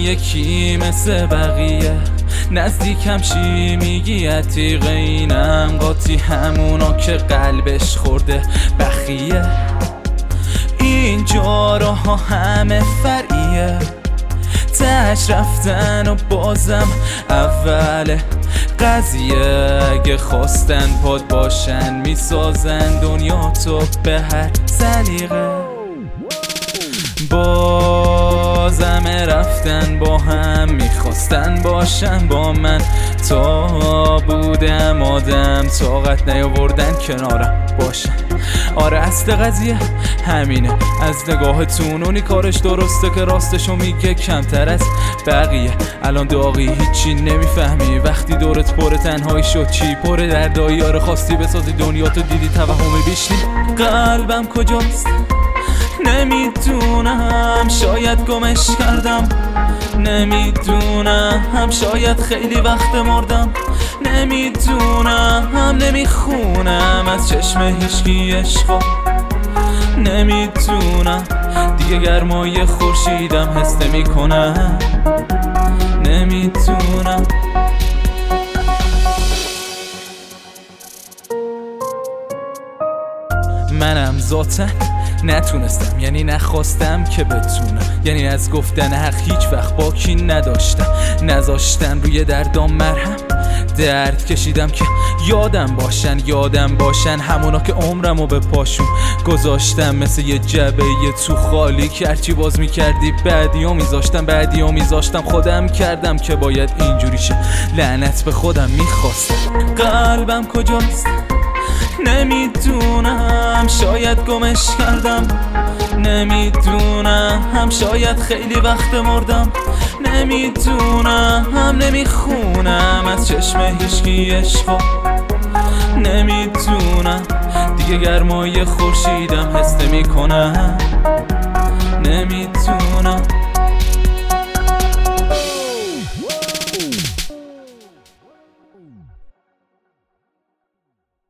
یکی مثل بقیه، نزدیکم چی میگی عتیق اینم، قاطی همونا که قلبش خورده بخیه. اینجا راها همه فرعیه، تش رفتن و بازم اوله قضیه. اگه خواستن پاد باشن میسازن دنیا تو به هر سلیقه. بازم رفتن با هم میخواستن باشن با من، تا بودم آدم طاقت نیاوردن کنارم باشن. آره اصل قضیه همینه، از نگاهتون اونی کارش درسته که راستشو میگه کمتر از بقیه. الان داغی هیچی نمیفهمی وقتی دورت پر تنهایی شد، چی پر دردایی. آره خواستی بسازی دنیا تو دیدی توهمی بیشتی. قلبم کجاست نمیدونم، شاید گمش کردم نمیدونم، شاید خیلی وقت مردم نمیدونم، نمیخونم از چشم هیچکی عشقا نمیدونم، دیگه گرمای خورشیدم حس نمیکنم نمیدونم. منم ذاتاً نتونستم، یعنی نخواستم که بتونم، یعنی از گفتن حق هیچ وقت باکی نداشتم. نذاشتن روی دردام مرهم، درد کشیدم که یادم باشن همونا که عمرمو به پاشون گذاشتم. مثل یه جبه یه تو خالی که هرچی باز میکردی بعدیو میذاشتم خودم کردم که باید اینجوری شه. لعنت به خودم میخواستم. قلبم کجاست نمیدونم، شاید گمش کردم نمیدونم، شاید خیلی وقت مردم نمیدونم، نمیخونم از چشم هیچکی عشقا نمیدونم، دیگه گرمای خورشیدم حس نمیکنم نمیدونم.